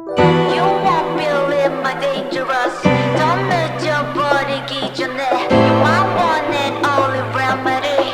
You won't believe my dangerous. 넌 늦어버리기 전에 You're my one and only remedy.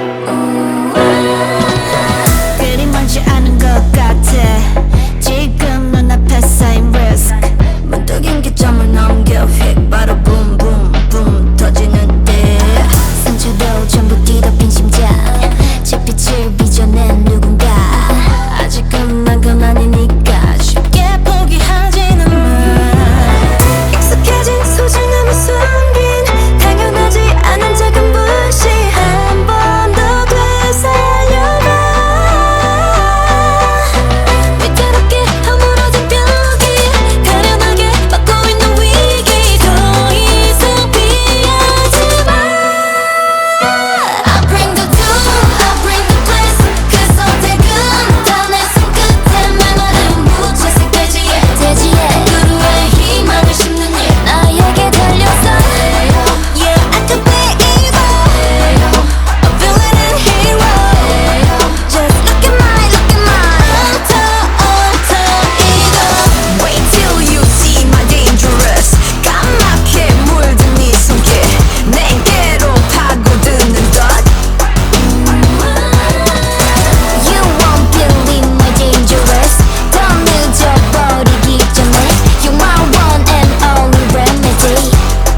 그리 먼지 않은 것 같아. 지금 눈앞에 쌓인 risk. 문득 인기점을 넘겨 휙 바로 boom boom boom 터지는데 상처도 전부 뒤덮인 심장. 잿빛을 빚어낸 누군가. 아직은 난 건 아니니까 쉽게 포기하지는 마. 익숙해진 소중함을 숨긴 당연하지 않은 작은 불씨 한 번 더 되살려봐. 위태롭게 허물어진 벽이 가련하게 막고 있는 위기 더 이상 피하지 마. I bring the doom, I bring the bliss. 그 선택은 다 내 손끝에 메마른 무채색 대지에 그루에 희망을 심는 일 나에게 달렸어. Yeah, I could be evil, a villain and hero. Just look at my ego. Wait till you see my dangerous. 까맣게 물든 네 손길 내게로 파고드는 것. You won't believe my dangerous. 더 늦어버리기 전에 You're my one and only remedy.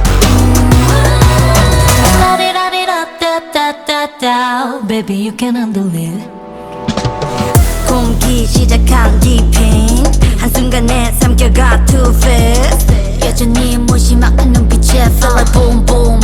La-di-da-di-da-da-da-da-da. Baby you can handle it. 공기 시작한 디핑 한순간에 삼켜가 too fast. 여전히 무심한 눈빛에 feel like boom boom